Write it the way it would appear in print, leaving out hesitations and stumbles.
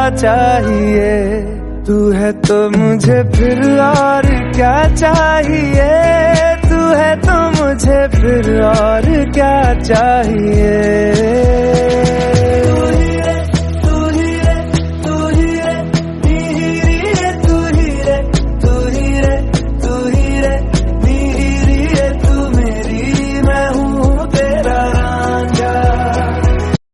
चाहिए। तू है तो मुझे फिर और क्या चाहिए, तू है तो मुझे फिर और क्या चाहिए।